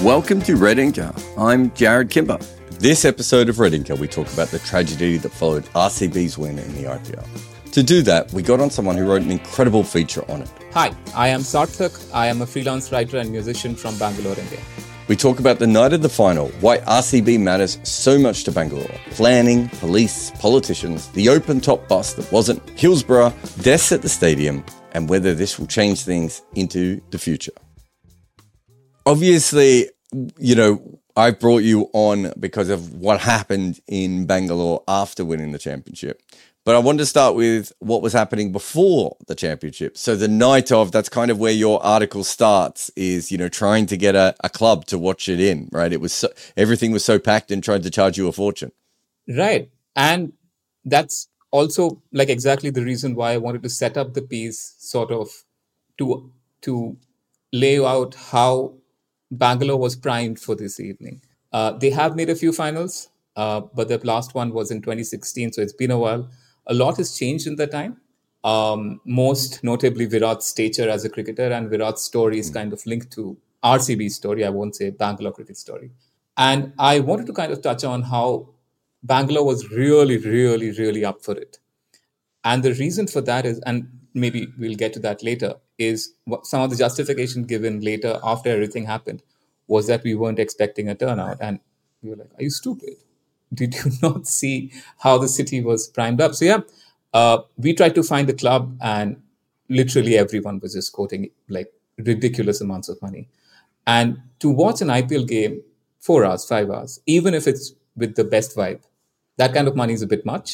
Welcome to Red Inker. I'm Jared Kimber. This episode of Red Inker, we talk about the tragedy that followed RCB's win in the IPL. To do that, we got on someone who wrote an incredible feature on it. Hi, I am Sarthak. I am a freelance writer and musician from Bangalore, India. We talk about the night of the final, why RCB matters so much to Bangalore, planning, police, politicians, the open-top bus that wasn't, Hillsborough, deaths at the stadium, and whether this will change things into the future. Obviously, I brought you on because of what happened in Bangalore after winning the championship. But I wanted to start with what was happening before the championship. So the night of, that's kind of where your article starts, is, trying to get a club to watch it in, right? It was everything was so packed and tried to charge you a fortune. Right. And that's also exactly the reason why I wanted to set up the piece sort of to lay out how Bangalore was primed for this evening. They have made a few finals, but their last one was in 2016, so it's been a while. A lot has changed in that time, most notably Virat's stature as a cricketer, and Virat's story is kind of linked to RCB's story. I won't say Bangalore cricket story. And I wanted to kind of touch on how Bangalore was really, really, really up for it. And the reason for that is, and maybe we'll get to that later, is some of the justification given later after everything happened was that we weren't expecting a turnout. And we were like, are you stupid? Did you not see how the city was primed up? So we tried to find the club, and literally everyone was just quoting ridiculous amounts of money. And to watch an IPL game 4 hours, 5 hours, even if it's with the best vibe, that kind of money is a bit much.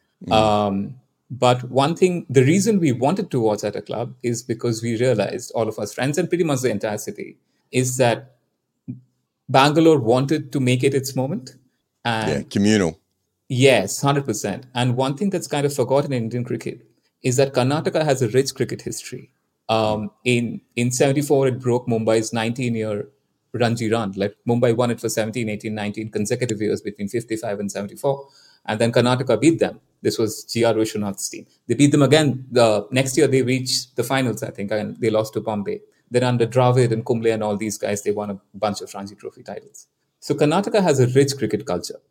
But one thing, the reason we wanted to watch at a club is because we realized, all of us friends and pretty much the entire city, is that Bangalore wanted to make it its moment. And communal. Yes, 100%. And one thing that's kind of forgotten in Indian cricket is that Karnataka has a rich cricket history. In 74, it broke Mumbai's 19-year Ranji run. Mumbai won it for 17, 18, 19 consecutive years between 55 and 74. And then Karnataka beat them. This was G.R. Vishwanath's team. They beat them again. The next year, they reached the finals, I think, and they lost to Bombay. Then under Dravid and Kumble and all these guys, they won a bunch of Ranji Trophy titles. So Karnataka has a rich cricket culture.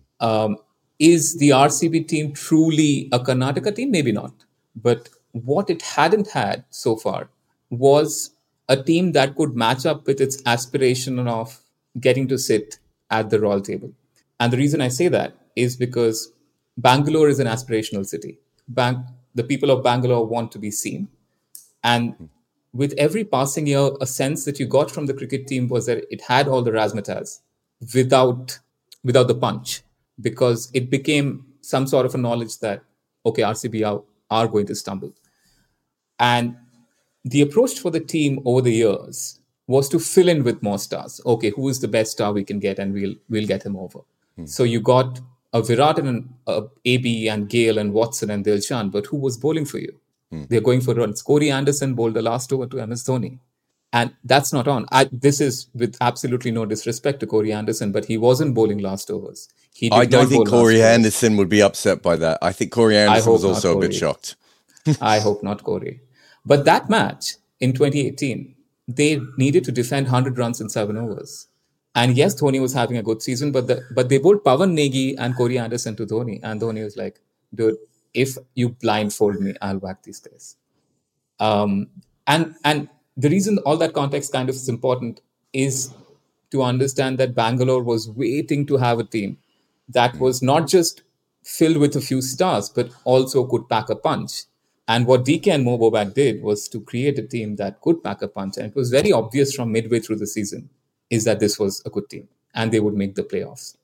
Is the RCB team truly a Karnataka team? Maybe not. But what it hadn't had so far was a team that could match up with its aspiration of getting to sit at the royal table. And the reason I say that is because Bangalore is an aspirational city. The people of Bangalore want to be seen. And with every passing year, a sense that you got from the cricket team was that it had all the razzmatazz without the punch, because it became some sort of a knowledge that, okay, RCB are going to stumble. And the approach for the team over the years was to fill in with more stars. Okay, who is the best star we can get, and we'll get him over. So you got a Virat and AB and Gale and Watson and Dilshan, but who was bowling for you? They're going for runs. Corey Anderson bowled the last over to MS Dhoni. And that's not on. This is with absolutely no disrespect to Corey Anderson, but he wasn't bowling last overs. I don't think Corey Anderson would be upset by that. I think Corey Anderson was also a bit shocked. I hope not, Corey. But that match in 2018, they needed to defend 100 runs in 7 overs. And yes, Dhoni was having a good season, but they bowled Pawan Negi and Corey Anderson to Dhoni. And Dhoni was like, dude, if you blindfold me, I'll whack these guys. And the reason all that context kind of is important is to understand that Bangalore was waiting to have a team that was not just filled with a few stars, but also could pack a punch. And what DK and Mo Bobak did was to create a team that could pack a punch. And it was very obvious from midway through the season is that this was a good team and they would make the playoffs.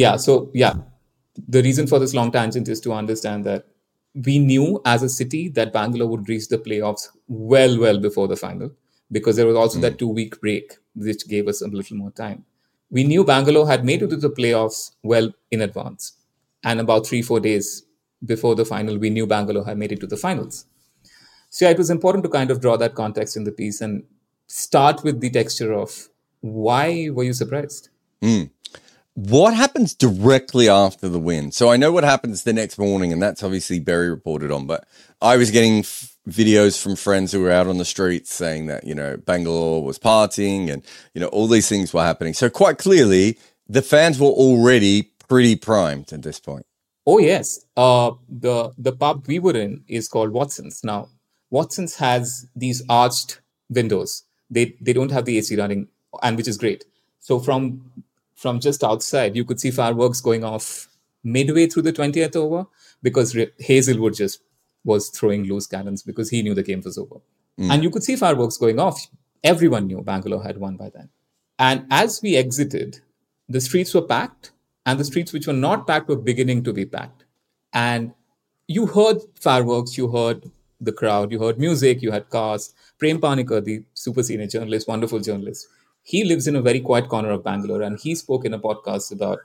The reason for this long tangent is to understand that we knew as a city that Bangalore would reach the playoffs well before the final, because there was also that 2-week break, which gave us a little more time. We knew Bangalore had made it to the playoffs well in advance. And about 3-4 days before the final, we knew Bangalore had made it to the finals. So it was important to kind of draw that context in the piece and start with the texture of why were you surprised? What happens directly after the win? So I know what happens the next morning, and that's obviously Berry reported on, but I was getting videos from friends who were out on the streets saying that, Bangalore was partying and, all these things were happening. So quite clearly, the fans were already pretty primed at this point. Oh yes, the pub we were in is called Watson's. Now, Watson's has these arched windows. They don't have the AC running, and which is great. So from just outside, you could see fireworks going off midway through the 20th over because Hazelwood just was throwing loose cannons because he knew the game was over, and you could see fireworks going off. Everyone knew Bangalore had won by then. And as we exited, the streets were packed. And the streets which were not packed were beginning to be packed. And you heard fireworks, you heard the crowd, you heard music, you had cars. Prem Panikar, the super senior journalist, wonderful journalist, he lives in a very quiet corner of Bangalore. And he spoke in a podcast about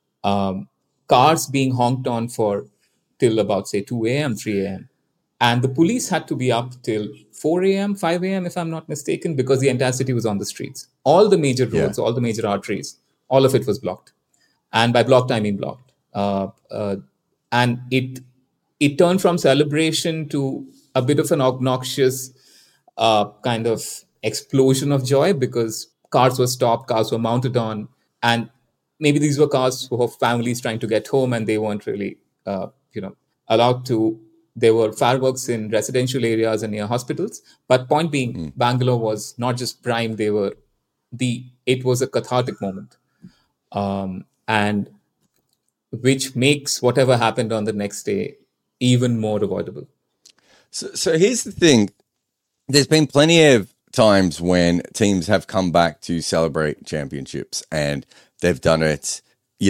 cars being honked on for till about, say, 2 a.m., 3 a.m. And the police had to be up till 4 a.m., 5 a.m., if I'm not mistaken, because the entire city was on the streets. All the major roads, all the major arteries, all of it was blocked. And by blocked, I mean blocked. And it turned from celebration to a bit of an obnoxious kind of explosion of joy because cars were stopped, cars were mounted on, and maybe these were cars for families trying to get home and they weren't really, allowed to. There were fireworks in residential areas and near hospitals. But point being, Bangalore was not just prime; it was a cathartic moment. And which makes whatever happened on the next day even more avoidable. So here's the thing. There's been plenty of times when teams have come back to celebrate championships and they've done it,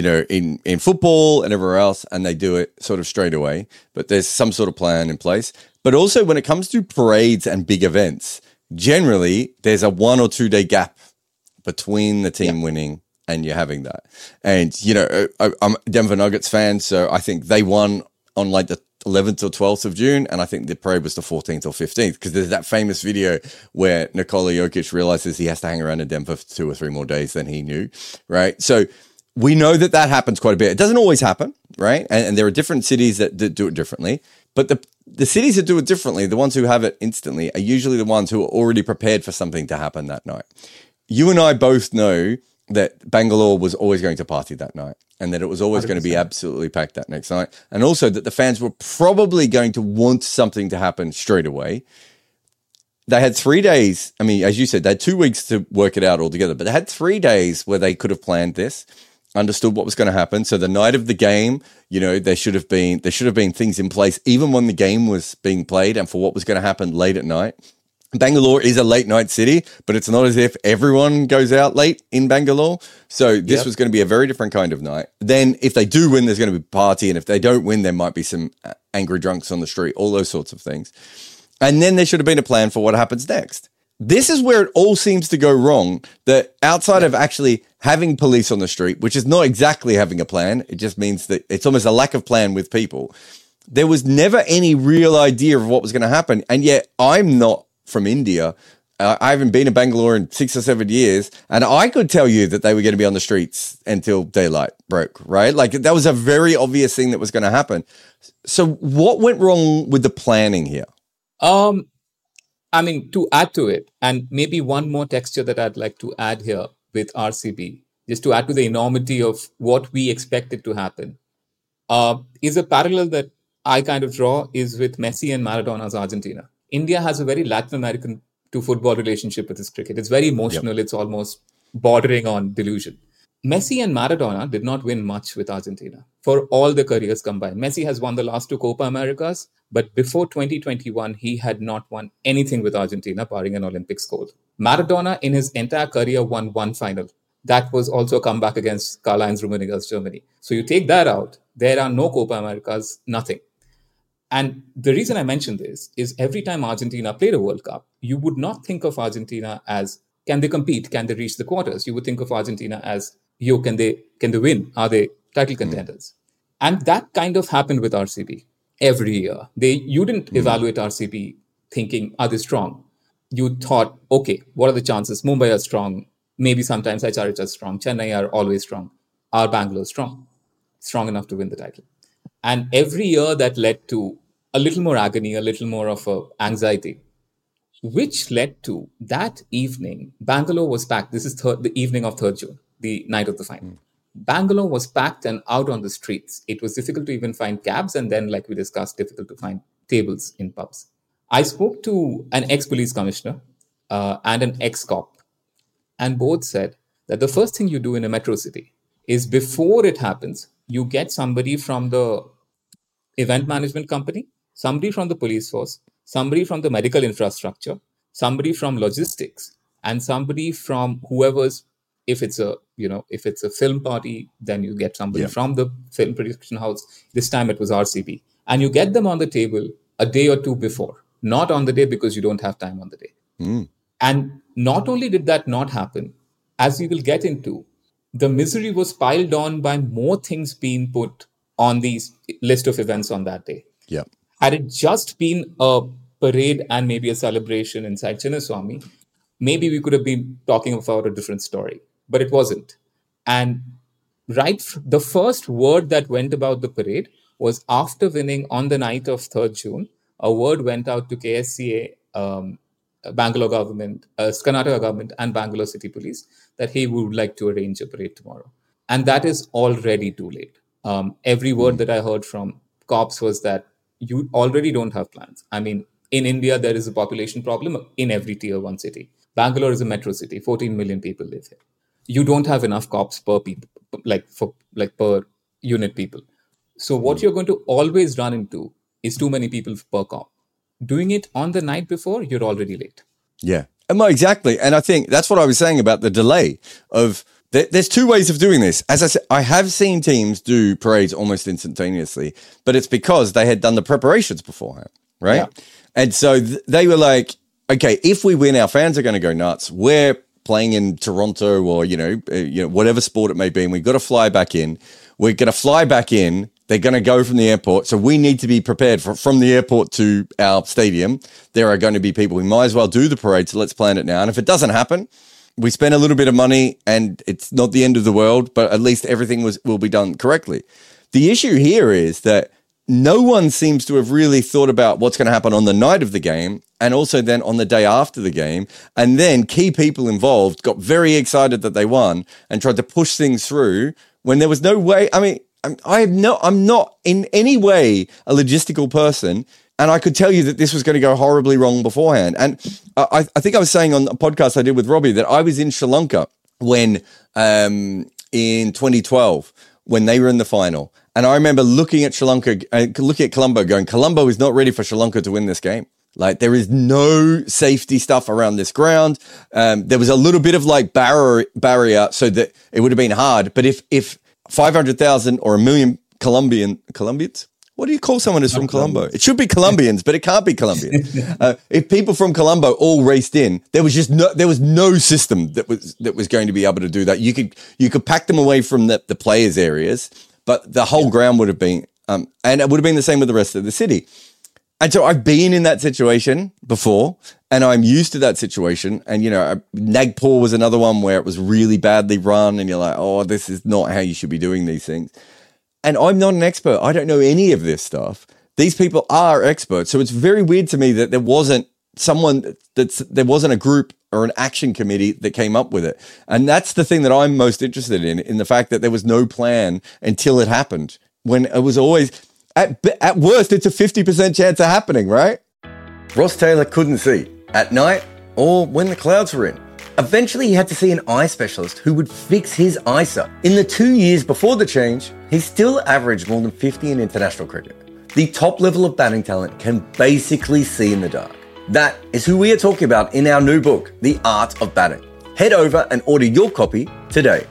in football and everywhere else, and they do it sort of straight away. But there's some sort of plan in place. But also when it comes to parades and big events, generally there's a 1 or 2 day gap between the team winning and you're having that. And, I'm a Denver Nuggets fan, so I think they won on like the 11th or 12th of June, and I think the parade was the 14th or 15th, because there's that famous video where Nikola Jokic realizes he has to hang around in Denver for 2 or 3 more days than he knew, right? So we know that happens quite a bit. It doesn't always happen, right? And there are different cities that do it differently, but the cities that do it differently, the ones who have it instantly, are usually the ones who are already prepared for something to happen that night. You and I both know that Bangalore was always going to party that night and that it was always 100%. Going to be absolutely packed that next night. And also that the fans were probably going to want something to happen straight away. They had 3 days. I mean, as you said, they had 2 weeks to work it out altogether, but they had 3 days where they could have planned this, understood what was going to happen. So the night of the game, there should have been things in place, even when the game was being played and for what was going to happen late at night. Bangalore is a late night city, but it's not as if everyone goes out late in Bangalore. So this was going to be a very different kind of night. Then if they do win, there's going to be a party. And if they don't win, there might be some angry drunks on the street, all those sorts of things. And then there should have been a plan for what happens next. This is where it all seems to go wrong, that outside of actually having police on the street, which is not exactly having a plan, it just means that it's almost a lack of plan with people. There was never any real idea of what was going to happen. And yet I'm not from India. I haven't been in Bangalore in 6 or 7 years, and I could tell you that they were going to be on the streets until daylight broke, right? Like that was a very obvious thing that was going to happen. So what went wrong with the planning here? To add to it, and maybe one more texture that I'd like to add here with RCB, just to add to the enormity of what we expected to happen, is a parallel that I kind of draw is with Messi and Maradona's Argentina. India has a very Latin American to football relationship with its cricket. It's very emotional. It's almost bordering on delusion. Messi and Maradona did not win much with Argentina for all the careers combined. Messi has won the last 2 Copa Americas, but before 2021, he had not won anything with Argentina, barring an Olympics gold. Maradona, in his entire career, won 1 final. That was also a comeback against Karl-Heinz Rummenigge's Germany. So you take that out, there are no Copa Americas, nothing. And the reason I mention this is every time Argentina played a World Cup, you would not think of Argentina as, can they compete? Can they reach the quarters? You would think of Argentina as, can they win? Are they title contenders? And that kind of happened with RCB every year. You didn't evaluate RCB thinking, are they strong? You thought, okay, what are the chances? Mumbai are strong. Maybe sometimes HRH are strong. Chennai are always strong. Are Bangalore strong? Strong enough to win the title. And every year that led to a little more agony, a little more of anxiety, which led to that evening, Bangalore was packed. This is the evening of 3rd June, the night of the final. Bangalore was packed and out on the streets. It was difficult to even find cabs, and then, like we discussed, difficult to find tables in pubs. I spoke to an ex-police commissioner and an ex-cop, and both said that the first thing you do in a metro city is, before it happens, you get somebody from the event management company, somebody from the police force, somebody from the medical infrastructure, somebody from logistics, and somebody from whoever's, if it's a film party, then you get somebody from the film production house. This time it was RCB. And you get them on the table a day or two before, not on the day, because you don't have time on the day. And not only did that not happen, as we will get into, the misery was piled on by more things being put on these list of events on that day. Yeah. Had it just been a parade and maybe a celebration inside Chinnaswamy, maybe we could have been talking about a different story, but it wasn't. And the first word that went about the parade was, after winning on the night of 3rd June, a word went out to KSCA, Bangalore government, Karnataka government, and Bangalore City Police that, hey, we would like to arrange a parade tomorrow. And that is already too late. Every word that I heard from cops was that you already don't have plans. I mean, in India, there is a population problem in every tier 1 city. Bangalore is a metro city. 14 million people live here. You don't have enough cops per people, per unit people. So what you're going to always run into is too many people per cop. Doing it on the night before, you're already late. Yeah. No, exactly. And I think that's what I was saying about the delay of, there's two ways of doing this. As I said, I have seen teams do parades almost instantaneously, but it's because they had done the preparations beforehand, right? Yeah. And so they were like, okay, if we win, our fans are going to go nuts. We're playing in Toronto or, whatever sport it may be, and we've got to fly back in. We're going to fly back in. They're going to go from the airport. So we need to be prepared from the airport to our stadium. There are going to be people. We might as well do the parade. So let's plan it now. And if it doesn't happen, we spend a little bit of money and it's not the end of the world, but at least everything will be done correctly. The issue here is that no one seems to have really thought about what's going to happen on the night of the game and also then on the day after the game. And then key people involved got very excited that they won and tried to push things through when there was no way. I mean, I'm not in any way a logistical person, and I could tell you that this was going to go horribly wrong beforehand. And I think I was saying on a podcast I did with Robbie that I was in Sri Lanka when in 2012 when they were in the final, and I remember looking at Sri Lanka, looking at Colombo, going, Colombo is not ready for Sri Lanka to win this game. Like, there is no safety stuff around this ground. There was a little bit of like barrier so that it would have been hard, but if 500,000 or 1 million Colombians? What do you call someone who's from Colombo? It should be Colombians, but it can't be Colombians. If people from Colombo all raced in, there was no system that was going to be able to do that. You could pack them away from the players' areas, but the whole ground would have been, and it would have been the same with the rest of the city. And so I've been in that situation before, and I'm used to that situation. And, Nagpur was another one where it was really badly run, and you're like, oh, this is not how you should be doing these things. And I'm not an expert. I don't know any of this stuff. These people are experts. So it's very weird to me that there wasn't a group or an action committee that came up with it. And that's the thing that I'm most interested in the fact that there was no plan until it happened, when it was always... At worst, it's a 50% chance of happening, right? Ross Taylor couldn't see at night or when the clouds were in. Eventually, he had to see an eye specialist who would fix his eyesight. In the 2 years before the change, he still averaged more than 50 in international cricket. The top level of batting talent can basically see in the dark. That is who we are talking about in our new book, The Art of Batting. Head over and order your copy today.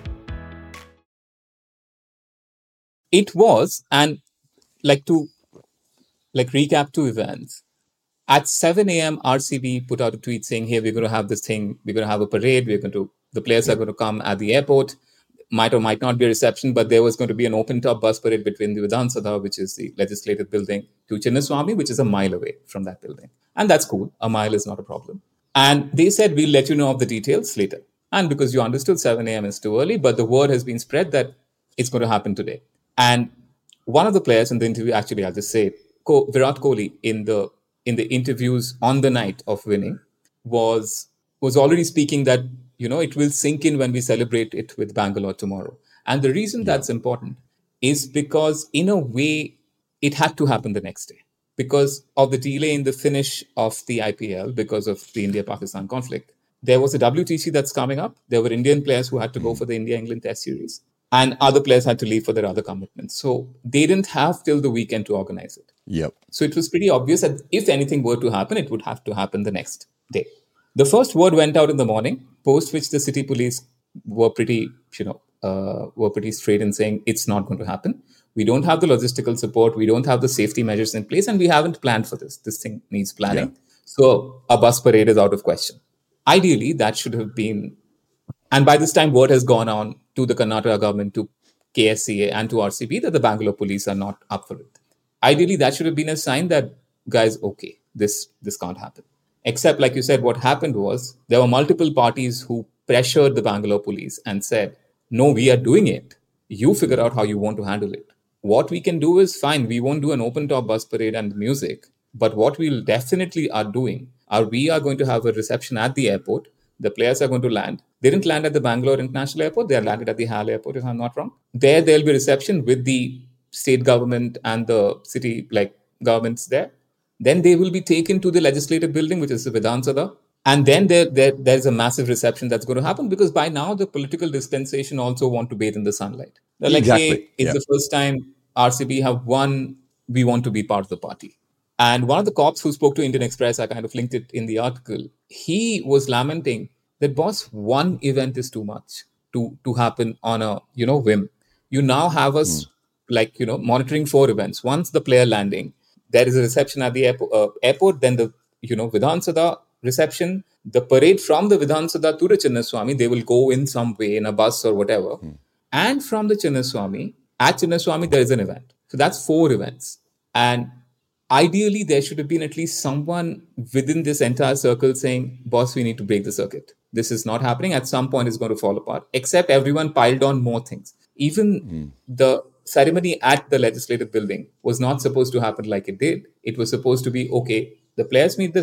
It was, and to recap two events. At 7 a.m., RCB put out a tweet saying, hey, we're going to have this thing. We're going to have a parade. The players are going to come at the airport. Might or might not be a reception, but there was going to be an open-top bus parade between the Vidhan Sabha, which is the legislative building, to Chinnaswamy, which is a mile away from that building. And that's cool. A mile is not a problem. And they said, we'll let you know of the details later. And because you understood 7 a.m. is too early, but the word has been spread that it's going to happen today. And one of the players in the interview, actually, I'll just say, Virat Kohli in the interviews on the night of winning was already speaking that it will sink in when we celebrate it with Bangalore tomorrow. And the reason Yeah. that's important is because in a way it had to happen the next day because of the delay in the finish of the IPL because of the India-Pakistan conflict. There was a WTC that's coming up. There were Indian players who had to go for the India-England Test series, and other players had to leave for their other commitments. So they didn't have till the weekend to organize it. Yep. So it was pretty obvious that if anything were to happen, it would have to happen the next day. The first word went out in the morning, post which the city police were pretty straight in saying it's not going to happen. We don't have the logistical support. We don't have the safety measures in place, and we haven't planned for this. This thing needs planning. Yeah. So a bus parade is out of question. Ideally, that should have been, and by this time, word has gone on to the Karnataka government, to KSCA, and to RCB that the Bangalore police are not up for it. Ideally, that should have been a sign that, guys, okay, this can't happen. Except, like you said, what happened was there were multiple parties who pressured the Bangalore police and said, no, we are doing it. You figure out how you want to handle it. What we can do is fine. We won't do an open top bus parade and music. But what we'll definitely are doing are we are going to have a reception at the airport. The players are going to land. They didn't land at the Bangalore International Airport. They are landed at the HAL Airport, if I'm not wrong. There'll be reception with the state government and the city governments there. Then they will be taken to the legislative building, which is the Vidhan Sabha. And then there's a massive reception that's going to happen because by now the political dispensation also want to bathe in the sunlight. They're like, Exactly. hey, it's the first time RCB have won. We want to be part of the party. And one of the cops who spoke to Indian Express, I kind of linked it in the article, he was lamenting that, boss, one event is too much to happen on a whim. You now have us monitoring 4 events. Once the player landing, there is a reception at the airport, then the Vidhan Sabha reception, the parade from the Vidhan Sabha to the Chinnaswamy, they will go in some way in a bus or whatever. And from the Chinnaswamy, at Chinnaswamy, there is an event. So that's 4 events. And ideally, there should have been at least someone within this entire circle saying, boss, we need to break the circuit. This is not happening. At some point, it's going to fall apart. Except everyone piled on more things. Even the ceremony at the legislative building was not supposed to happen like it did. It was supposed to be, okay, the players meet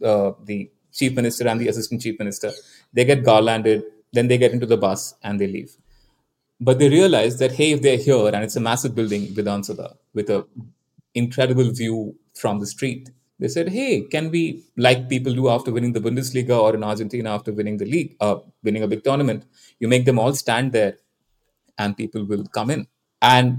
the chief minister and the assistant chief minister. They get garlanded, then they get into the bus and they leave. But they realize that, hey, if they're here and it's a massive building, Vidhan Sabha, with an incredible view from the street, they said, hey, can we, like people do after winning the Bundesliga or in Argentina after winning the league, winning a big tournament, you make them all stand there and people will come in. And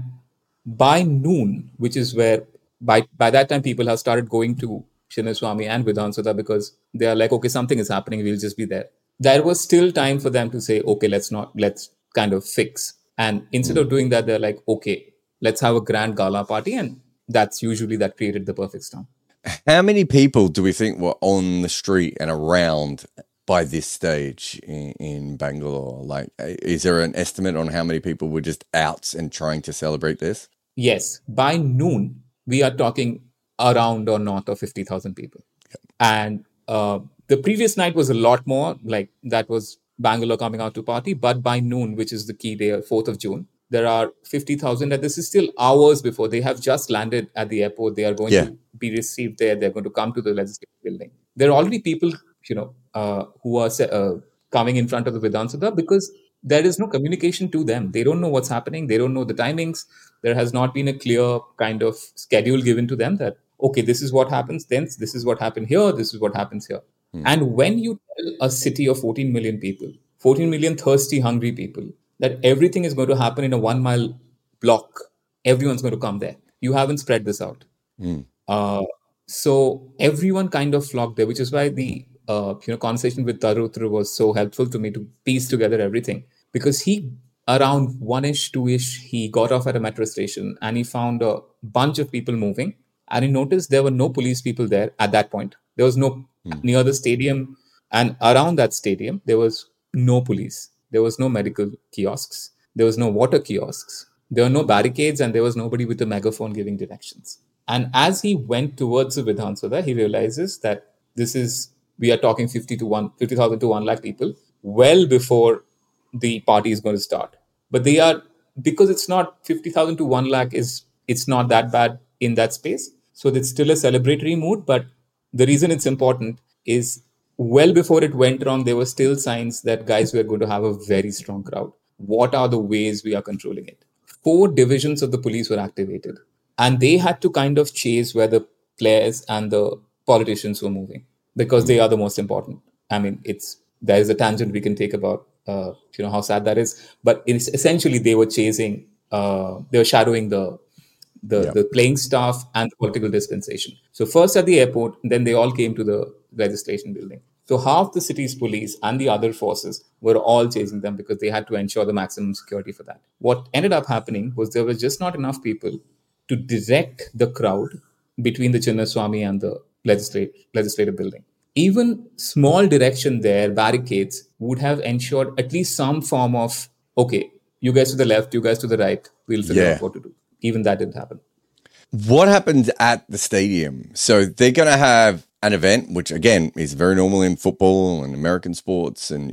by noon, which is where by that time people have started going to Chinnaswamy and Vidhan Sabha because they are like, okay, something is happening, we'll just be there. There was still time for them to say, okay, let's kind of fix. And instead of doing that, they're like, okay, let's have a grand gala party. And that's usually that created the perfect storm. How many people do we think were on the street and around by this stage in Bangalore? Like, is there an estimate on how many people were just out and trying to celebrate this? Yes. By noon, we are talking around or north of 50,000 people. Yep. And the previous night was a lot more, like that was Bangalore coming out to party. But by noon, which is the key day, 4th of June, there are 50,000. And this is still hours before. They have just landed at the airport. They are going to be received there. They're going to come to the legislative building. There are already people, who are coming in front of the Vidhan Sabha because there is no communication to them. They don't know what's happening. They don't know the timings. There has not been a clear kind of schedule given to them that, okay, this is what happens then. This is what happened here. This is what happens here. And when you tell a city of 14 million people, 14 million thirsty, hungry people, that everything is going to happen in a 1 mile block, everyone's going to come there. You haven't spread this out. So everyone kind of flocked there, which is why the conversation with Tarutra was so helpful to me to piece together everything. Because he, around 1-ish, 2-ish, he got off at a metro station and he found a bunch of people moving. And he noticed there were no police people there at that point. There was no near the stadium and around that stadium, there was no police. There was no medical kiosks. There was no water kiosks. There were no barricades and there was nobody with a megaphone giving directions. And as he went towards the Vidhan Sabha, he realizes that we are talking 50,000 to 1 lakh people well before the party is going to start. But because it's not 50,000 to 1 lakh it's not that bad in that space. So it's still a celebratory mood, but the reason it's important is well before it went wrong, there were still signs that, guys, we are going to have a very strong crowd. What are the ways we are controlling it? 4 divisions of the police were activated, and they had to kind of chase where the players and the politicians were moving, because they are the most important. I mean, there is a tangent we can take about how sad that is, but it's essentially they were chasing, they were shadowing the playing staff and the political dispensation. So first at the airport, then they all came to the legislation building. So half the city's police and the other forces were all chasing them because they had to ensure the maximum security for that. What ended up happening was there was just not enough people to direct the crowd between the Chinnaswamy and the legislative building. Even small direction there, barricades, would have ensured at least some form of, okay, you guys to the left, you guys to the right, we'll figure out what to do. Even that didn't happen. What happened at the stadium? So they're going to have an event, which again is very normal in football and American sports, and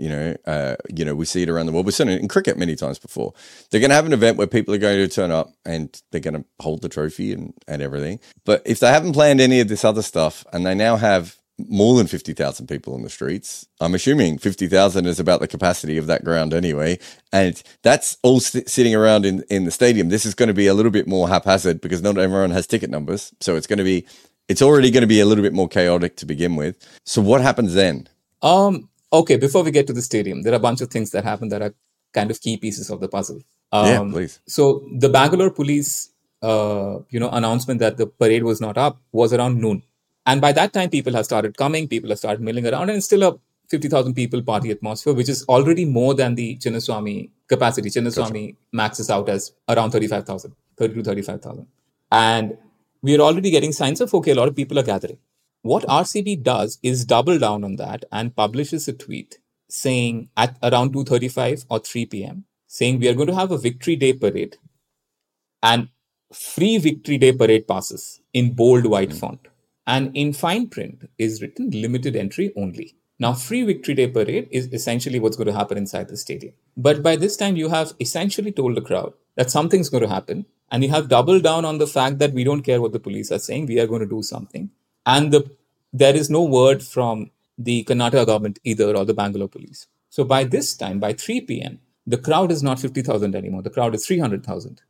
we see it around the world. We've seen it in cricket many times before. They're going to have an event where people are going to turn up and they're going to hold the trophy and everything. But if they haven't planned any of this other stuff, and they now have more than 50,000 people in the streets, I'm assuming 50,000 is about the capacity of that ground anyway, and that's all sitting around in the stadium. This is going to be a little bit more haphazard because not everyone has ticket numbers, so it's already going to be a little bit more chaotic to begin with. So what happens then? Okay, before we get to the stadium, there are a bunch of things that happen that are kind of key pieces of the puzzle. Yeah, please. So the Bangalore police, announcement that the parade was not up was around noon. And by that time, people have started coming, people have started milling around, and it's still a 50,000 people party atmosphere, which is already more than the Chinnaswamy capacity. Chinnaswamy maxes out as around 30 to 35,000. And we are already getting signs of, okay, a lot of people are gathering. What RCB does is double down on that and publishes a tweet saying at around 2:35 or 3 p.m., saying we are going to have a Victory Day parade, and free Victory Day parade passes in bold white font. And in fine print is written limited entry only. Now, free Victory Day parade is essentially what's going to happen inside the stadium. But by this time, you have essentially told the crowd that something's going to happen. And you have doubled down on the fact that we don't care what the police are saying. We are going to do something. And there is no word from the Karnataka government either, or the Bangalore police. So by this time, by 3 p.m., the crowd is not 50,000 anymore. The crowd is 300,000.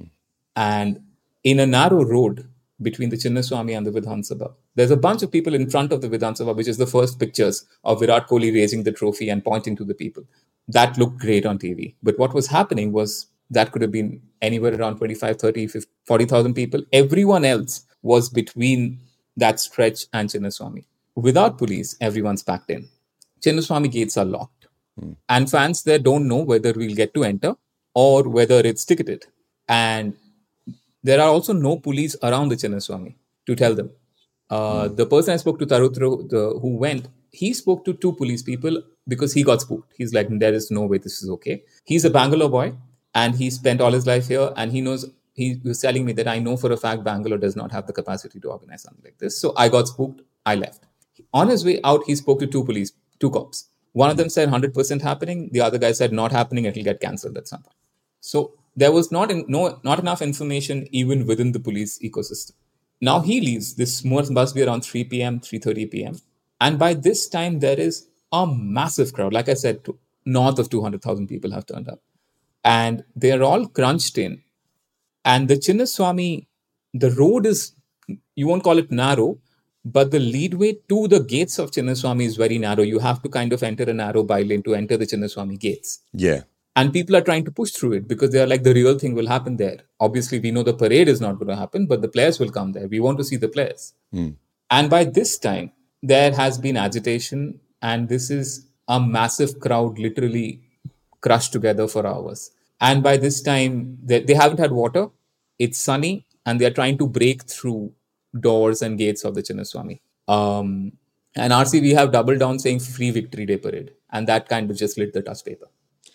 And in a narrow road between the Chinnaswamy and the Vidhan Sabha, there's a bunch of people in front of the Vidhan Sabha, which is the first pictures of Virat Kohli raising the trophy and pointing to the people. That looked great on TV. But what was happening was that could have been anywhere around 25, 30, 50, 40,000 people. Everyone else was between that stretch and Chinnaswamy. Without police, everyone's packed in. Chinnaswamy gates are locked. And fans there don't know whether we'll get to enter or whether it's ticketed. And there are also no police around the Chinnaswamy to tell them. The person I spoke to, Tarutro, who went, he spoke to 2 police people because he got spooked. He's like, there is no way this is okay. He's a Bangalore boy and he spent all his life here, and he knows, he was telling me that I know for a fact Bangalore does not have the capacity to organize something like this. So I got spooked. I left. On his way out, he spoke to 2 cops. One of them said 100% happening. The other guy said not happening. It'll get cancelled at some point. So there was not enough information even within the police ecosystem. Now he leaves. This must be around 3 p.m., 3:30 p.m. And by this time, there is a massive crowd. Like I said, north of 200,000 people have turned up. And they're all crunched in. And the Chinnaswamy, the road is, you won't call it narrow, but the leadway to the gates of Chinnaswamy is very narrow. You have to kind of enter a narrow bylane to enter the Chinnaswamy gates. Yeah. And people are trying to push through it because they're like, the real thing will happen there. Obviously, we know the parade is not going to happen, but the players will come there. We want to see the players. And by this time, there has been agitation, and this is a massive crowd literally crushed together for hours. And by this time, they haven't had water. It's sunny, and they're trying to break through doors and gates of the Chinnaswamy. And RCB have doubled down saying free Victory Day parade. And that kind of just lit the touch paper.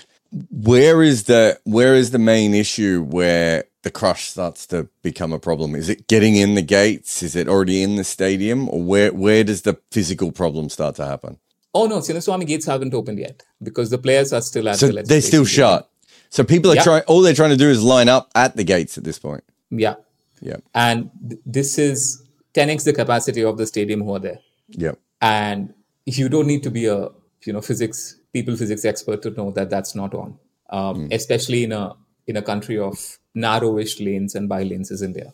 Where is the main issue where the crush starts to become a problem? Is it getting in the gates? Is it already in the stadium? Or where does the physical problem start to happen? Oh no, Chinnaswamy gates haven't opened yet because the players are still at the legislation. They're still shut. So people are all they're trying to do is line up at the gates at this point. Yeah. Yeah. And this is 10x the capacity of the stadium who are there. Yep. And you don't need to be a physics expert to know that that's not on, especially in a country of narrowish lanes and by lanes as India.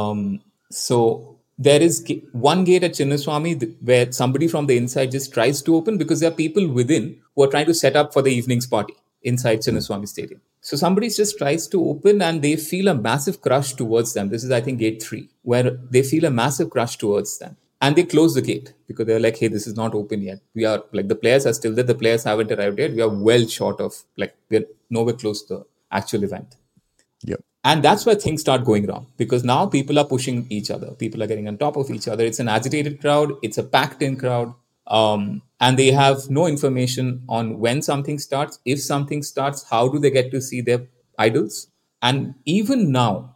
So there is one gate at Chinnaswamy where somebody from the inside just tries to open because there are people within who are trying to set up for the evening's party inside Chinnaswamy Stadium. So somebody just tries to open and they feel a massive crush towards them. This is, I think, gate 3, where they feel a massive crush towards them. And they close the gate because they're like, hey, this is not open yet. We are like, the players are still there. The players haven't arrived yet. We are well short of, like, we're nowhere close to the actual event. Yep. And that's where things start going wrong because now people are pushing each other. People are getting on top of each other. It's an agitated crowd. It's a packed in crowd. And they have no information on when something starts. If something starts, how do they get to see their idols? And even now,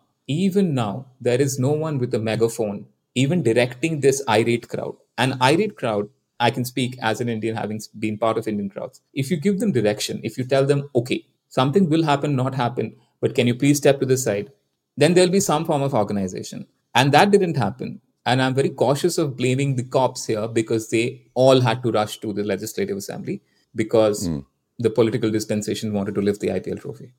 there is no one with a megaphone even directing this irate crowd. An irate crowd, I can speak as an Indian, having been part of Indian crowds. If you give them direction, if you tell them, okay, something will happen, not happen, but can you please step to the side? Then there'll be some form of organization. And that didn't happen. And I'm very cautious of blaming the cops here because they all had to rush to the Legislative Assembly because the political dispensation wanted to lift the IPL trophy.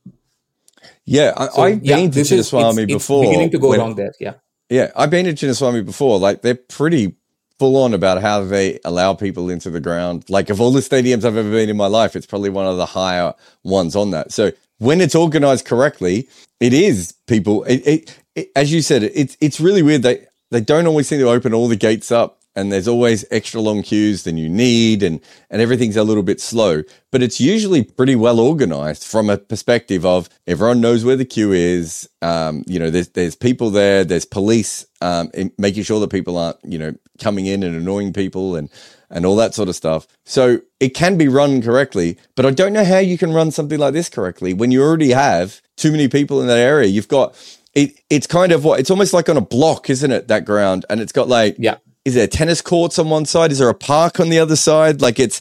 Yeah, I've been to Chinnaswamy before. It's beginning to go wrong there, yeah. Yeah, I've been to Chinnaswamy before. Like, they're pretty full on about how they allow people into the ground. Like, of all the stadiums I've ever been in my life, it's probably one of the higher ones on that. So when it's organized correctly, it is people. As you said, it's really weird. They don't always seem to open all the gates up. And there's always extra long queues than you need, and everything's a little bit slow. But it's usually pretty well organized from a perspective of everyone knows where the queue is. There's people there. There's police making sure that people aren't, coming in and annoying people and all that sort of stuff. So it can be run correctly, but I don't know how you can run something like this correctly when you already have too many people in that area. You've got it's kind of it's almost like on a block, isn't it? That ground, and it's got like Is there tennis courts on one side? Is there a park on the other side? Like it's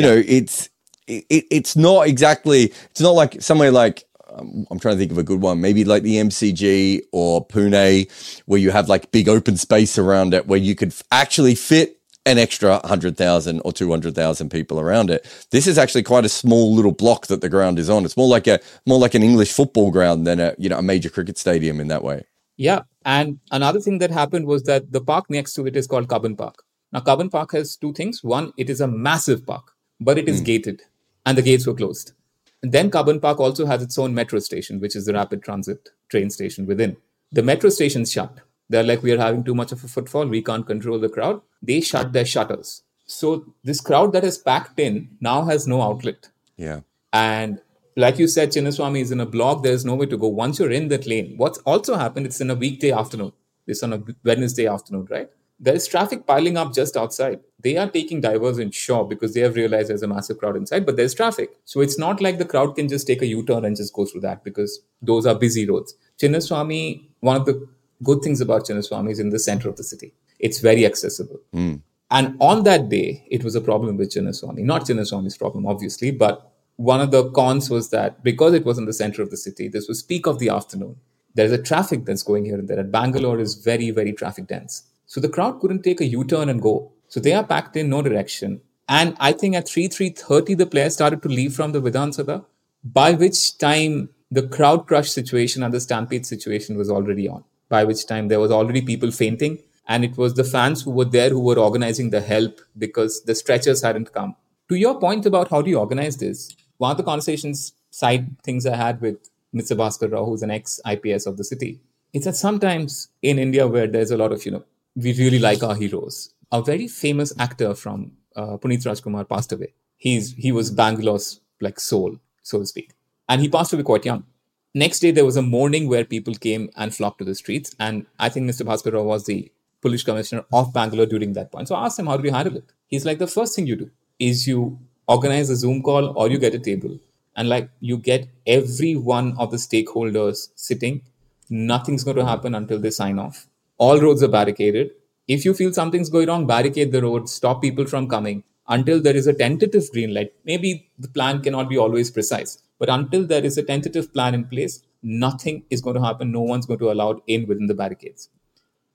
not exactly. It's not like somewhere like I'm trying to think of a good one. Maybe like the MCG or Pune, where you have like big open space around it, where you could actually fit an extra 100,000 or 200,000 people around it. This is actually quite a small little block that the ground is on. It's more like an English football ground than a major cricket stadium in that way. Yeah. And another thing that happened was that the park next to it is called Cubbon Park. Now, Cubbon Park has two things. One, it is a massive park, but it is gated and the gates were closed. And then Cubbon Park also has its own metro station, which is the rapid transit train station within. The metro station's shut. They're like, we are having too much of a footfall. We can't control the crowd. They shut their shutters. So this crowd that is packed in now has no outlet. Yeah. And like you said, Chinnaswamy is in a block. There's nowhere to go. Once you're in that lane, what's also happened, it's in a weekday afternoon. It's on a Wednesday afternoon, right? There is traffic piling up just outside. They are taking diversion, sure, because they have realized there's a massive crowd inside, but there's traffic. So it's not like the crowd can just take a U-turn and just go through that because those are busy roads. Chinnaswamy, one of the good things about Chinnaswamy is in the center of the city. It's very accessible. And on that day, it was a problem with Chinnaswamy. Not Chinnaswamy's problem, obviously, but one of the cons was that because it was in the center of the city, this was peak of the afternoon. There's a traffic that's going here and there. And Bangalore is very, very traffic dense. So the crowd couldn't take a U-turn and go. So they are packed in no direction. And I think at 3:30, the players started to leave from the Vidhan Sabha, by which time the crowd crush situation and the stampede situation was already on, by which time there was already people fainting. And it was the fans who were there who were organizing the help because the stretchers hadn't come. To your point about how do you organize this, one of the conversations, side things I had with Mr. Bhaskar Rao, who's an ex-IPS of the city, is that sometimes in India where there's a lot of, we really like our heroes. A very famous actor from Puneet Rajkumar passed away. He was Bangalore's soul, so to speak. And he passed away quite young. Next day, there was a mourning where people came and flocked to the streets. And I think Mr. Bhaskar Rao was the police commissioner of Bangalore during that point. So I asked him, how do you handle it? He's like, the first thing you do is you organize a Zoom call or you get a table and you get every one of the stakeholders sitting. Nothing's going to happen until they sign off. All roads are barricaded. If you feel something's going wrong, barricade the road, stop people from coming until there is a tentative green light. Maybe the plan cannot be always precise, but until there is a tentative plan in place, nothing is going to happen. No one's going to allow in within the barricades.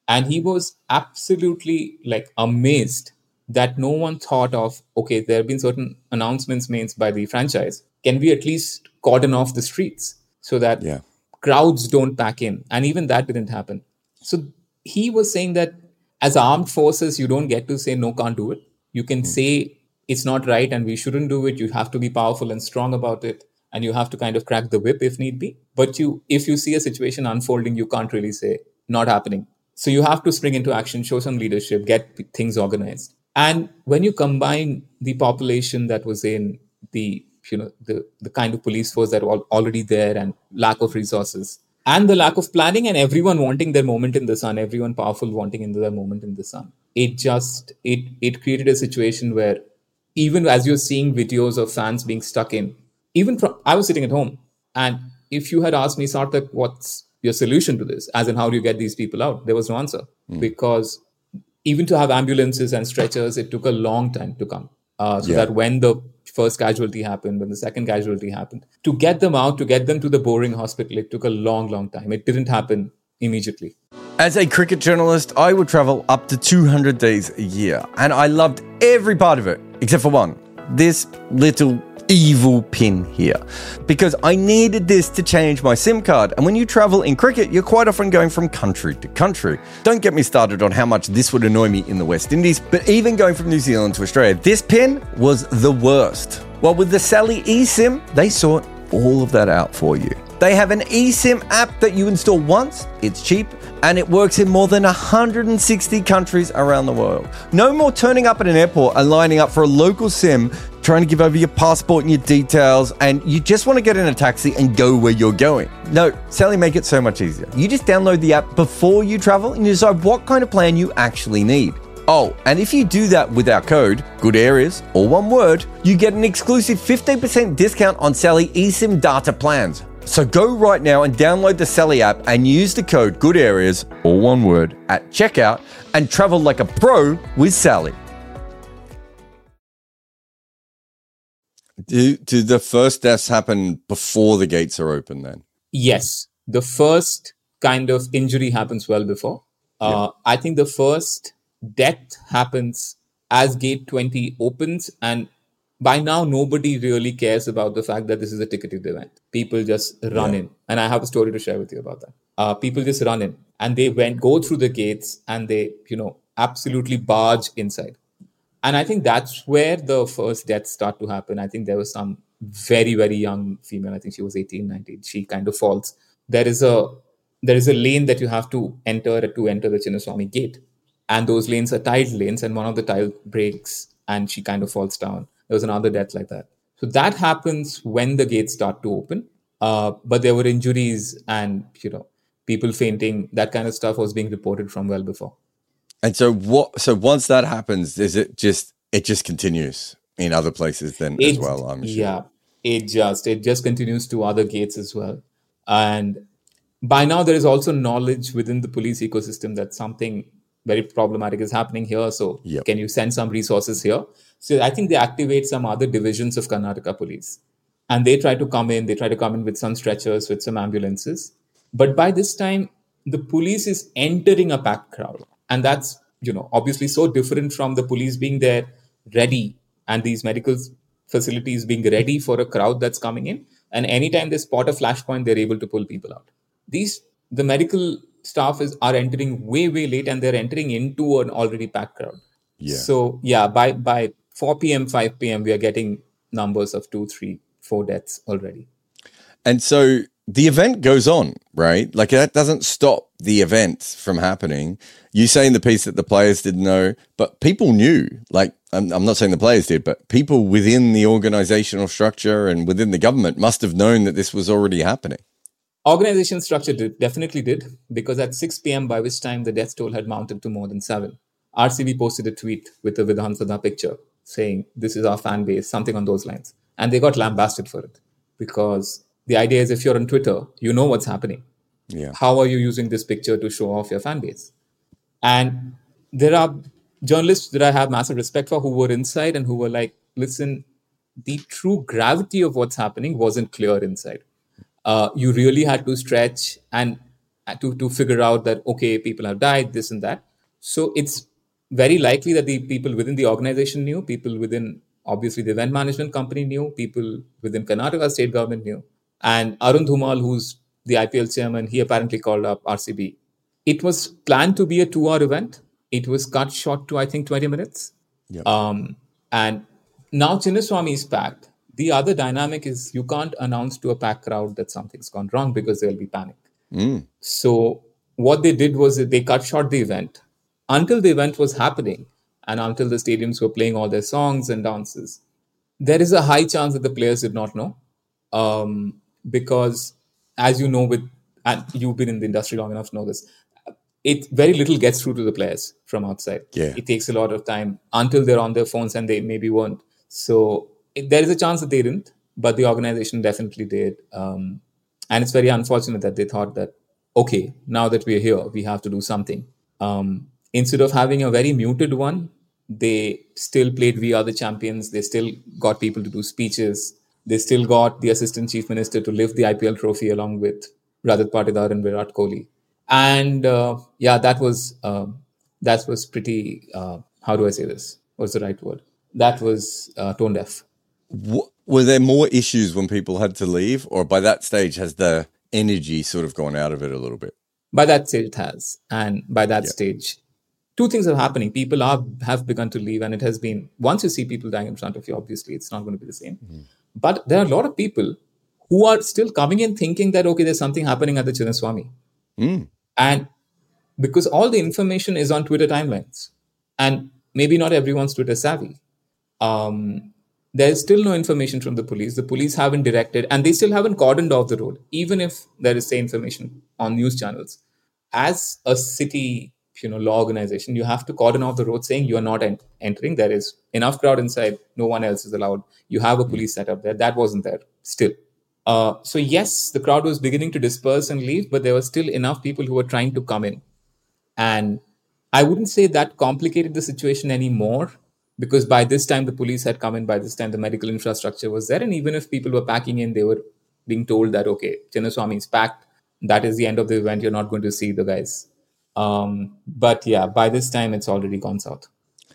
And he was absolutely like amazed that no one thought of, okay, there have been certain announcements made by the franchise. Can we at least cordon off the streets so that Yeah. crowds don't pack in? And even that didn't happen. So he was saying that as armed forces, you don't get to say, no, can't do it. You can say it's not right and we shouldn't do it. You have to be powerful and strong about it. And you have to kind of crack the whip if need be. But if you see a situation unfolding, you can't really say, not happening. So you have to spring into action, show some leadership, get things organized. And when you combine the population that was in the the kind of police force that were already there, and lack of resources and the lack of planning, and everyone wanting their moment in the sun, everyone powerful wanting in their moment in the sun, it created a situation where, even as you're seeing videos of fans being stuck in, even from, I was sitting at home, and if you had asked me, Sarthak, what's your solution to this, as in how do you get these people out, there was no answer. Because even to have ambulances and stretchers, it took a long time to come. That when the first casualty happened, when the second casualty happened, to get them out, to get them to the Boring hospital, it took a long, long time. It didn't happen immediately. As a cricket journalist, I would travel up to 200 days a year, and I loved every part of it, except for one, this little evil pin here, because I needed this to change my SIM card. And when you travel in cricket, you're quite often going from country to country. Don't get me started on how much this would annoy me in the West Indies, but even going from New Zealand to Australia, this pin was the worst. Well, with the Sally eSIM, they sort all of that out for you. They have an eSIM app that you install once, it's cheap, and it works in more than 160 countries around the world. No more turning up at an airport and lining up for a local SIM, trying to give over your passport and your details, and you just want to get in a taxi and go where you're going. No, Sally make it so much easier. You just download the app before you travel and you decide what kind of plan you actually need. Oh, and if you do that with our code, Good Areas, all one word, you get an exclusive 15% discount on Sally eSIM data plans. So go right now and download the Sally app and use the code Good Areas, all one word, at checkout and travel like a pro with Sally. Do the first deaths happen before the gates are open then? Yes. The first kind of injury happens well before. I think the first death happens as gate 20 opens, and by now nobody really cares about the fact that this is a ticketed event. People just run in, and I have a story to share with you about that. People just run in and they go through the gates and they absolutely barge inside. And I think that's where the first deaths start to happen. I think there was some very, very young female. I think she was 18, 19. She kind of falls. There is a lane that you have to enter the Chinnaswamy gate. And those lanes are tiled lanes, and one of the tile breaks and she kind of falls down. There was another death like that. So that happens when the gates start to open. But there were injuries and, people fainting. That kind of stuff was being reported from well before. And so once that happens, it just continues in other places then as well, I'm sure. Yeah, it just continues to other gates as well. And by now there is also knowledge within the police ecosystem that something very problematic is happening here. So Can you send some resources here? So I think they activate some other divisions of Karnataka police. And they try to come in with some stretchers, with some ambulances. But by this time, the police is entering a packed crowd. And that's, obviously so different from the police being there ready and these medical facilities being ready for a crowd that's coming in. And anytime they spot a flashpoint, they're able to pull people out. The medical staff are entering way, way late, and they're entering into an already packed crowd. Yeah. So by 4 p.m., 5 p.m., we are getting numbers of 2, 3, 4 deaths already. And so the event goes on, right? Like that doesn't stop the event from happening. You say in the piece that the players didn't know, but people knew. Like I'm not saying the players did, but people within the organizational structure and within the government must have known that this was already happening. Organization structure definitely did, because at 6 p.m., by which time the death toll had mounted to more than 7, RCB posted a tweet with a Vidhan Sada picture saying, "This is our fan base," something on those lines. And they got lambasted for it, because the idea is if you're on Twitter, you know what's happening. Yeah. How are you using this picture to show off your fan base? And there are journalists that I have massive respect for who were inside and who were like, listen, the true gravity of what's happening wasn't clear inside. You really had to stretch. And to figure out that, okay, people have died, this and that. So it's very likely that the people within the organization knew, people within obviously the event management company knew, people within Karnataka state government knew. And Arun Dhumal, who's the IPL chairman, he apparently called up RCB. It was planned to be a 2-hour event. It was cut short to, I think, 20 minutes. Yep. And now Chinnaswamy is packed. The other dynamic is you can't announce to a packed crowd that something's gone wrong because there'll be panic. So what they did was that they cut short the event until the event was happening and until the stadiums were playing all their songs and dances. There is a high chance that the players did not know, because, as you know, and you've been in the industry long enough to know this, it very little gets through to the players from outside. Yeah. It takes a lot of time until they're on their phones, and they maybe won't. So there is a chance that they didn't, but the organization definitely did. And it's very unfortunate that they thought that, okay, now that we're here, we have to do something. Instead of having a very muted one, they still played We Are the Champions. They still got people to do speeches. They still got the assistant chief minister to lift the IPL trophy along with Rajat Patidar and Virat Kohli. And that was pretty, how do I say this? What's the right word? That was tone deaf. Were there more issues when people had to leave, or by that stage has the energy sort of gone out of it a little bit? By that stage it has. And by that stage, two things are happening. People have begun to leave, and it has been, once you see people dying in front of you, obviously it's not going to be the same. But there are a lot of people who are still coming in thinking that, okay, there's something happening at the Chinnaswamy. And because all the information is on Twitter timelines, and maybe not everyone's Twitter savvy, there's still no information from the police. The police haven't directed, and they still haven't cordoned off the road, even if there is, say, information on news channels. As a city, law organization, you have to cordon off the road saying you are not entering. There is enough crowd inside. No one else is allowed. You have a police setup there. That wasn't there still. So yes, the crowd was beginning to disperse and leave, but there were still enough people who were trying to come in. And I wouldn't say that complicated the situation anymore, because by this time the police had come in, by this time the medical infrastructure was there. And even if people were packing in, they were being told that, okay, Chinnaswamy is packed. That is the end of the event. You're not going to see the guys. But yeah, by this time it's already gone south.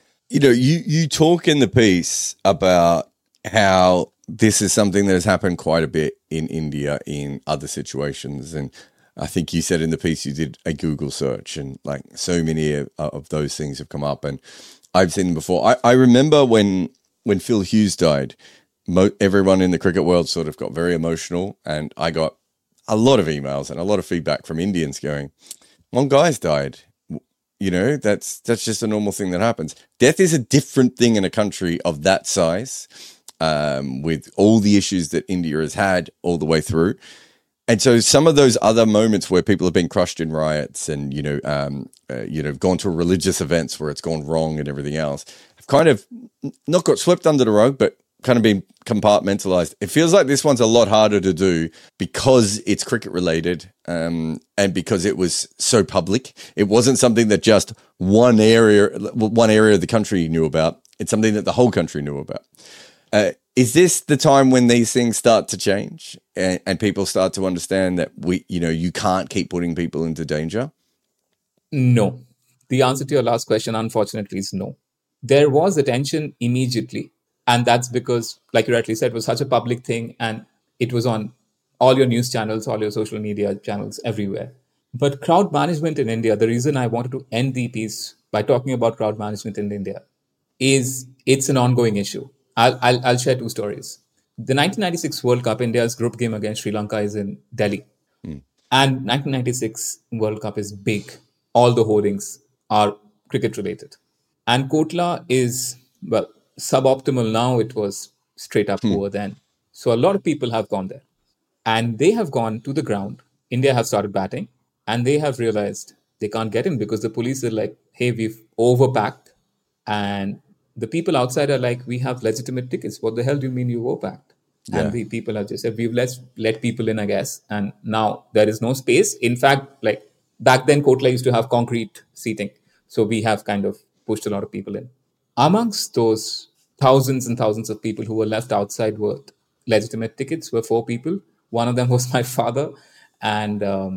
You talk in the piece about how this is something that has happened quite a bit in India in other situations. And I think you said in the piece you did a Google search, and like so many of those things have come up, and I've seen them before. I remember when Phil Hughes died, everyone in the cricket world sort of got very emotional, and I got a lot of emails and a lot of feedback from Indians going, one guy's died. That's just a normal thing that happens. Death is a different thing in a country of that size, with all the issues that India has had all the way through. And so some of those other moments where people have been crushed in riots and, gone to religious events where it's gone wrong and everything else, have kind of not got swept under the rug, but kind of been compartmentalized. It feels like this one's a lot harder to do because it's cricket related, and because it was so public. It wasn't something that just one area of the country knew about. It's something that the whole country knew about. Is this the time when these things start to change and people start to understand that you can't keep putting people into danger? No. The answer to your last question, unfortunately, is no. There was attention immediately. And that's because, like you rightly said, it was such a public thing, and it was on all your news channels, all your social media channels, everywhere. But crowd management in India, the reason I wanted to end the piece by talking about crowd management in India is it's an ongoing issue. I'll share two stories. The 1996 World Cup, India's group game against Sri Lanka is in Delhi. And 1996 World Cup is big. All the hoardings are cricket related. And Kotla is, suboptimal now. It was straight up poor then. So a lot of people have gone there. And they have gone to the ground. India have started batting. And they have realized they can't get in because the police are like, hey, we've overpacked. And the people outside are like, we have legitimate tickets. What the hell do you mean you overpacked? Yeah. And the people have just said, we've let people in, I guess. And now there is no space. In fact, like back then, Kotla used to have concrete seating. So we have kind of pushed a lot of people in. Amongst those thousands and thousands of people who were left outside with legitimate tickets were 4 people. One of them was my father. And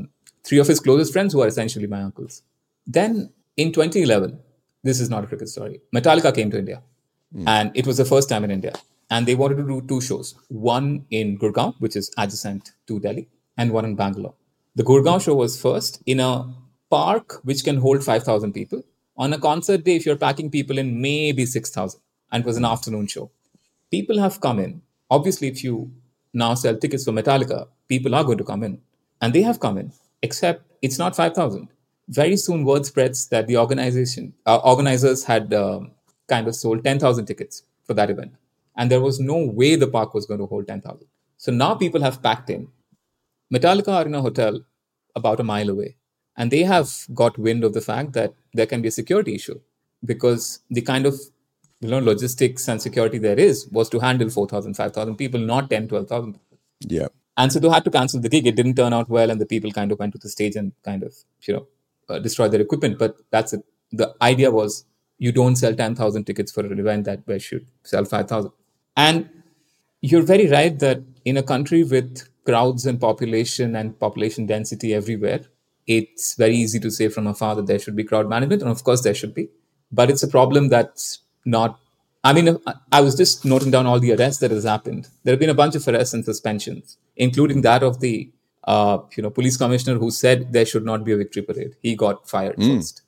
three of his closest friends who are essentially my uncles. Then in 2011, this is not a cricket story, Metallica came to India. And it was the first time in India. And they wanted to do two shows, one in Gurgaon, which is adjacent to Delhi, and one in Bangalore. The Gurgaon show was first in a park which can hold 5,000 people. On a concert day, if you're packing people in, maybe 6,000. And it was an afternoon show. People have come in. Obviously, if you now sell tickets for Metallica, people are going to come in. And they have come in, except it's not 5,000. Very soon, word spreads that the organizers had kind of sold 10,000 tickets for that event. And there was no way the park was going to hold 10,000. So now people have packed in. Metallica are in a hotel about a mile away. And they have got wind of the fact that there can be a security issue because the kind of logistics and security there was to handle 4,000, 5,000 people, not 10, 12,000 people. Yeah. And so they had to cancel the gig. It didn't turn out well. And the people kind of went to the stage and kind of, destroyed their equipment. But that's it. The idea was you don't sell 10,000 tickets for an event that where should sell 5,000. And you're very right that in a country with crowds and population density everywhere, it's very easy to say from afar that there should be crowd management. And of course, there should be. But it's a problem that's not... I mean, I was just noting down all the arrests that has happened. There have been a bunch of arrests and suspensions, including that of the police commissioner who said there should not be a victory parade. He got fired first.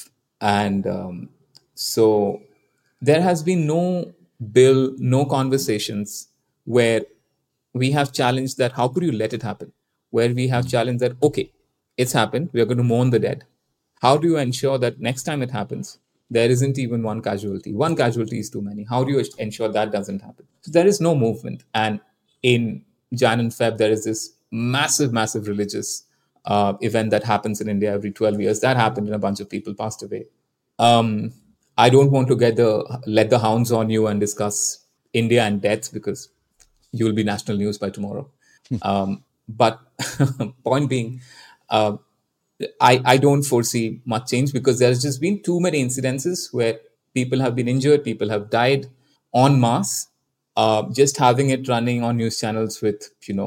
And so there has been no bill, no conversations where we have challenged that how could you let it happen? Where we have challenged that, okay, it's happened. We are going to mourn the dead. How do you ensure that next time it happens, there isn't even one casualty? One casualty is too many. How do you ensure that doesn't happen? So there is no movement. And in Jan and Feb, there is this massive, massive religious event that happens in India every 12 years. That happened and a bunch of people passed away. I don't want to let the hounds on you and discuss India and deaths because you will be national news by tomorrow. But point being, I don't foresee much change because there's just been too many incidences where people have been injured, people have died en masse. Just having it running on news channels with,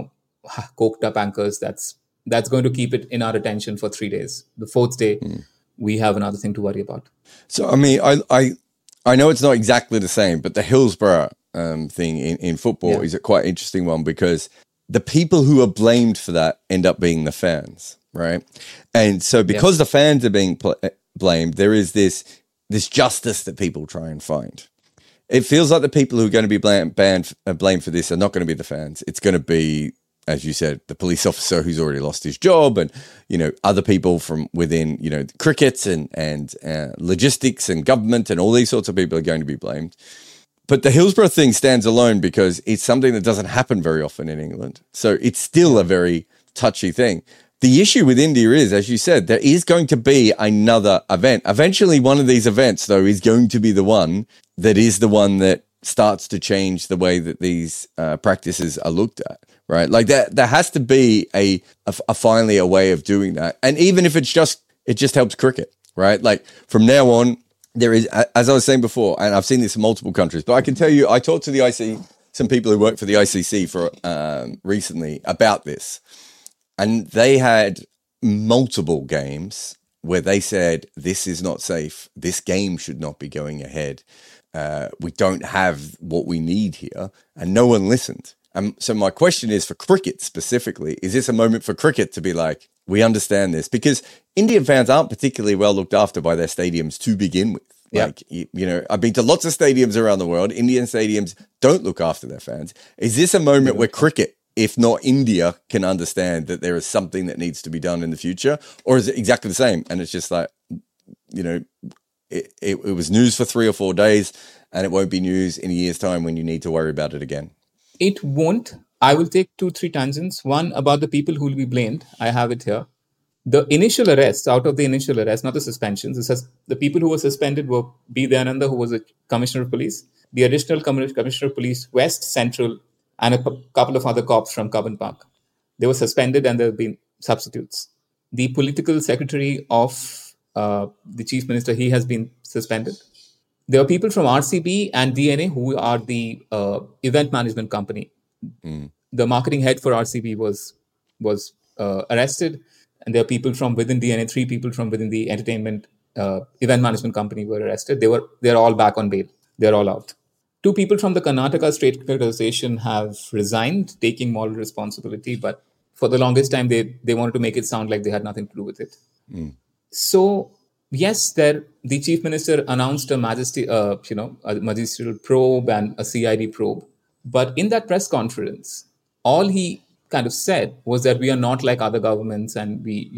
coked up anchors, that's going to keep it in our attention for 3 days. The fourth day, we have another thing to worry about. So, I mean, I know it's not exactly the same, but the Hillsborough thing in football is a quite interesting one because the people who are blamed for that end up being the fans, right? And so because the fans are being blamed, there is this justice that people try and find. It feels like the people who are going to be blamed for this are not going to be the fans. It's going to be, as you said, the police officer who's already lost his job and, other people from within, cricket and logistics and government and all these sorts of people are going to be blamed. But the Hillsborough thing stands alone because it's something that doesn't happen very often in England. So it's still a very touchy thing. The issue with India is, as you said, there is going to be another event. Eventually, one of these events, though, is going to be the one that starts to change the way that these practices are looked at, right? Like there has to be a finally a way of doing that. And even if it just helps cricket, right? Like from now on, there is, as I was saying before, and I've seen this in multiple countries, but I can tell you, I talked to some people who work for the ICC for recently about this, and they had multiple games where they said, this is not safe. This game should not be going ahead. We don't have what we need here. And no one listened. So my question is for cricket specifically, is this a moment for cricket to be like, we understand this? Because Indian fans aren't particularly well looked after by their stadiums to begin with. Like, I've been to lots of stadiums around the world. Indian stadiums don't look after their fans. Is this a moment where cricket, if not India, can understand that there is something that needs to be done in the future? Or is it exactly the same? And it's just like, it was news for 3 or 4 days and it won't be news in a year's time when you need to worry about it again. It won't. I will take 2-3 tangents. One about the people who will be blamed. I have it here. The initial arrests, out of the initial arrests, not the suspensions, it says the people who were suspended were B. Dayananda, who was a commissioner of police, the additional commissioner of police, West, Central, and a couple of other cops from Cubbon Park. They were suspended and there have been substitutes. The political secretary of the chief minister, he has been suspended. There are people from RCB and DNA who are the event management company. The marketing head for RCB was arrested. and there are people from within DNA. 3 people from within the entertainment event management company were arrested. They're all back on bail. They're all out. 2 people from the Karnataka State Cricket Association have resigned, taking moral responsibility. But for the longest time, they wanted to make it sound like they had nothing to do with it. So yes, the chief minister announced a magisterial probe and a CID probe. But in that press conference, all he kind of said was that we are not like other governments, and we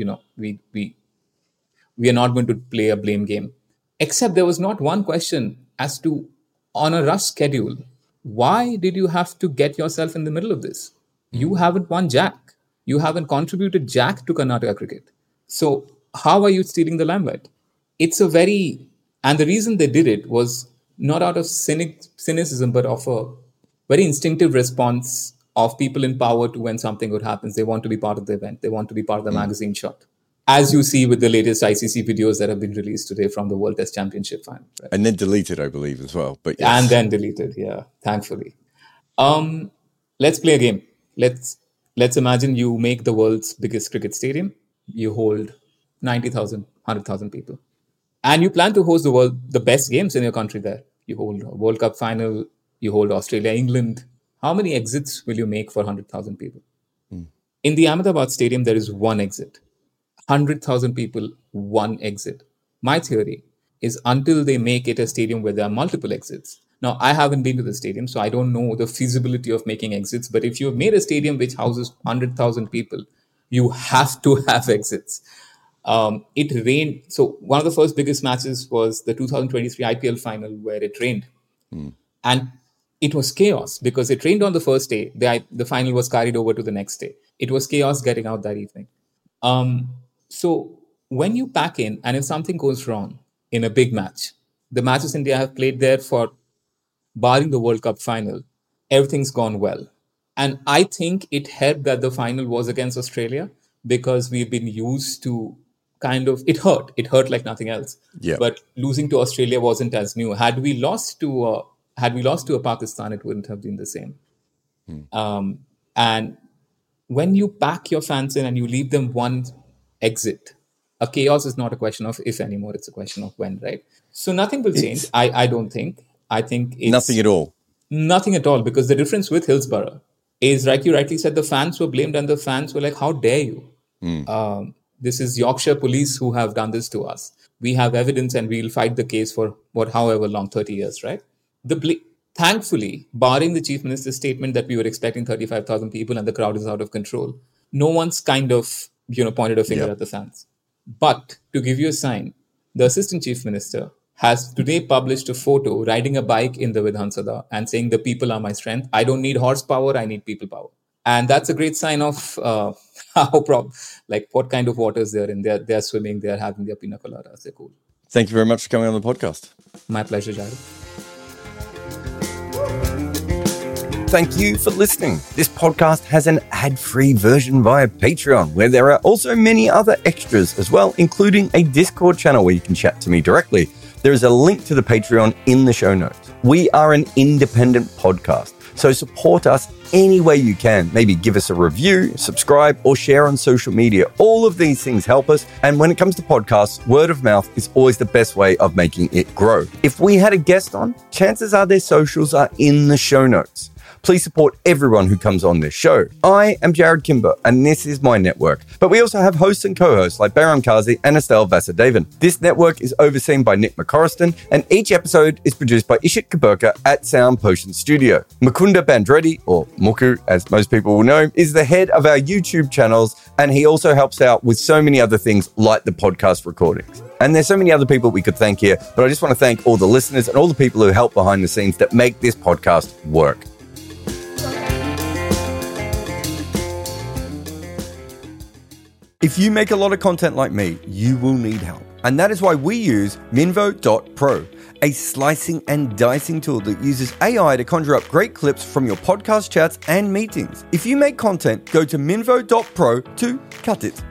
are not going to play a blame game. Except there was not one question as to, on a rush schedule, why did you have to get yourself in the middle of this? You haven't won Jack. You haven't contributed Jack to Karnataka cricket. So how are you stealing the limelight? And the reason they did it was not out of cynicism, but of a very instinctive response of people in power to when something good happens. They want to be part of the event. They want to be part of the magazine shot. As you see with the latest ICC videos that have been released today from the World Test Championship final. Right? And then deleted, I believe, as well. But yes. And then deleted, yeah, thankfully. Let's play a game. Let's imagine you make the world's biggest cricket stadium. You hold 90,000, 100,000 people. And you plan to host the best games in your country there. You hold a World Cup final. You hold Australia, England. How many exits will you make for 100,000 people? In the Ahmedabad Stadium, there is one exit. 100,000 people, one exit. My theory is until they make it a stadium where there are multiple exits. Now, I haven't been to the stadium, so I don't know the feasibility of making exits. But if you've made a stadium which houses 100,000 people, you have to have exits. It rained. So one of the first biggest matches was the 2023 IPL final where it rained. And it was chaos because it rained on the first day. The final was carried over to the next day. It was chaos getting out that evening. So when you pack in, and if something goes wrong in a big match, the matches India have played there for, barring the World Cup final, everything's gone well. And I think it helped that the final was against Australia because we've been used to it hurt like nothing else. Yeah. But losing to Australia wasn't as new. Had we lost to a Pakistan, it wouldn't have been the same. And when you pack your fans in and you leave them one exit, a chaos is not a question of if anymore, it's a question of when, right? So nothing will change. I don't think. I think it's nothing at all. Nothing at all, because the difference with Hillsborough is, like you rightly said, the fans were blamed and the fans were like, how dare you? This is Yorkshire police who have done this to us. We have evidence and we'll fight the case for however long, 30 years, right? Thankfully, barring the chief minister's statement that we were expecting 35,000 people and the crowd is out of control, no one's kind of, pointed a finger at the fans. But to give you a sign, the assistant chief minister has today published a photo riding a bike in the Vidhansabha and saying the people are my strength. I don't need horsepower, I need people power. And that's a great sign of what kind of waters they're in. They're swimming, they're having their pina coladas, they're cool. Thank you very much for coming on the podcast. My pleasure, Jared. Thank you for listening. This podcast has an ad-free version via Patreon, where there are also many other extras as well, including a Discord channel where you can chat to me directly. There is a link to the Patreon in the show notes. We are an independent podcast, so support us any way you can. Maybe give us a review, subscribe, or share on social media. All of these things help us. And when it comes to podcasts, word of mouth is always the best way of making it grow. If we had a guest on, chances are their socials are in the show notes. Please support everyone who comes on this show. I am Jared Kimber, and this is my network. But we also have hosts and co-hosts like Bahram Kazi and Estelle Vasudevan. This network is overseen by Nick McCorriston, and each episode is produced by Ishit Kaburka at Sound Potion Studio. Mukunda Bandreddi, or Muku as most people will know, is the head of our YouTube channels, and he also helps out with so many other things like the podcast recordings. And there's so many other people we could thank here, but I just want to thank all the listeners and all the people who help behind the scenes that make this podcast work. If you make a lot of content like me, you will need help. And that is why we use Minvo.pro, a slicing and dicing tool that uses AI to conjure up great clips from your podcast chats and meetings. If you make content, go to Minvo.pro to cut it.